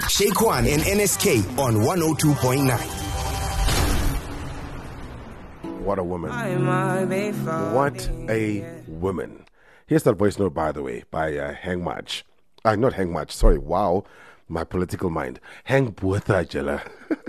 Shaquan and NSK on 102.9. What a woman. What a woman. Here's that voice note, by the way, by Hang March. Not Hang March, sorry. Wow, my political mind. Hang Botha Jela.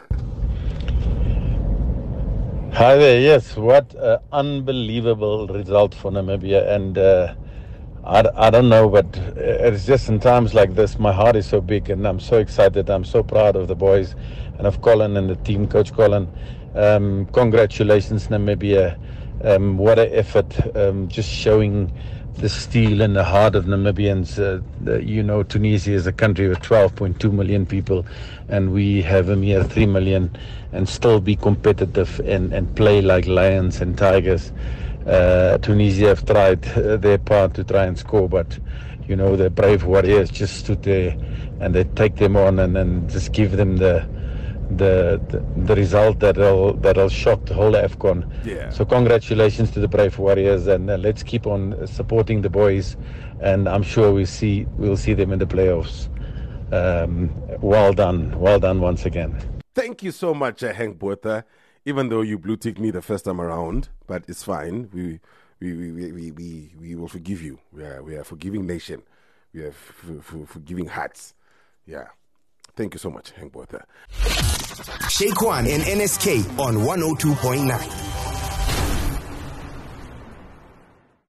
Hi there. Yes, what an unbelievable result for Namibia. And I don't know, but it's just in times like this, my heart is so big and I'm so excited. I'm so proud of the boys and of Colin and the team, Coach Colin. Congratulations, Namibia. What an effort. Just showing the steel and the heart of Namibians. Tunisia is a country with 12.2 million people, and we have a mere 3 million, and still be competitive and play like lions and tigers. Tunisia have tried their part to try and score, but the brave warriors just stood there and they take them on and just give them the result that'll shock the whole AFCON. Yeah. So congratulations to the brave warriors, and let's keep on supporting the boys, and I'm sure we'll see them in the playoffs. Well done once again. Thank you so much, Hank Botha. Even though you blue ticked me the first time around, but it's fine. We will forgive you. We are a forgiving nation. We are forgiving hearts. Yeah. Thank you so much, Hank Botha. Shaquan and NSK on 102.9.